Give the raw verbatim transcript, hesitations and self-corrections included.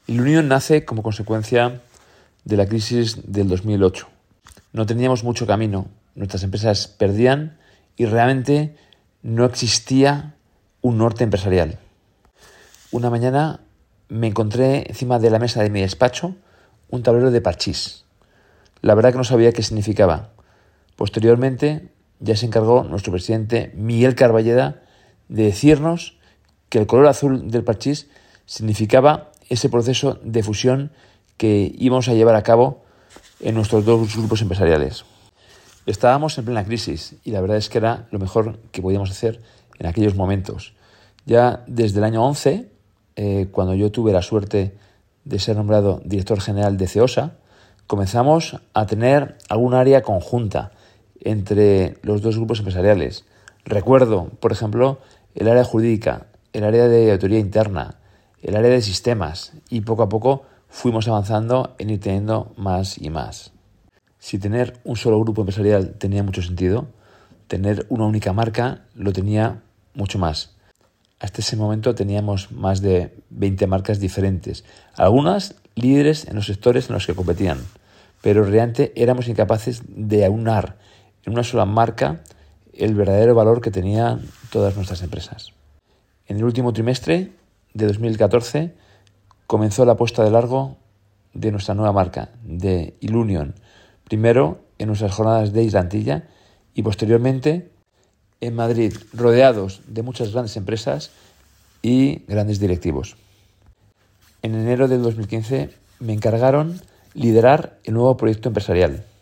Ilunion nace como consecuencia de la crisis del dos mil ocho. No teníamos mucho camino, nuestras empresas perdían y realmente no existía un norte empresarial. Una mañana me encontré encima de la mesa de mi despacho un tablero de parchís. La verdad que no sabía qué significaba. Posteriormente ya se encargó nuestro presidente Miguel Carballeda de decirnos que el color azul del parchís significaba ese proceso de fusión que íbamos a llevar a cabo en nuestros dos grupos empresariales. Estábamos en plena crisis y la verdad es que era lo mejor que podíamos hacer en aquellos momentos. Ya desde el año once, eh, cuando yo tuve la suerte de ser nombrado director general de CEOSA, comenzamos a tener algún área conjunta entre los dos grupos empresariales. Recuerdo, por ejemplo, el área jurídica, el área de auditoría interna, el área de sistemas, y poco a poco fuimos avanzando en ir teniendo más y más. Si tener un solo grupo empresarial tenía mucho sentido, tener una única marca lo tenía mucho más. Hasta ese momento teníamos más de veinte marcas diferentes, algunas líderes en los sectores en los que competían, pero realmente éramos incapaces de aunar en una sola marca el verdadero valor que tenían todas nuestras empresas. En el último trimestre de dos mil catorce comenzó la puesta de largo de nuestra nueva marca, de Ilunion, primero en nuestras jornadas de Islantilla y posteriormente en Madrid, rodeados de muchas grandes empresas y grandes directivos. En enero del dos mil quince me encargaron liderar el nuevo proyecto empresarial.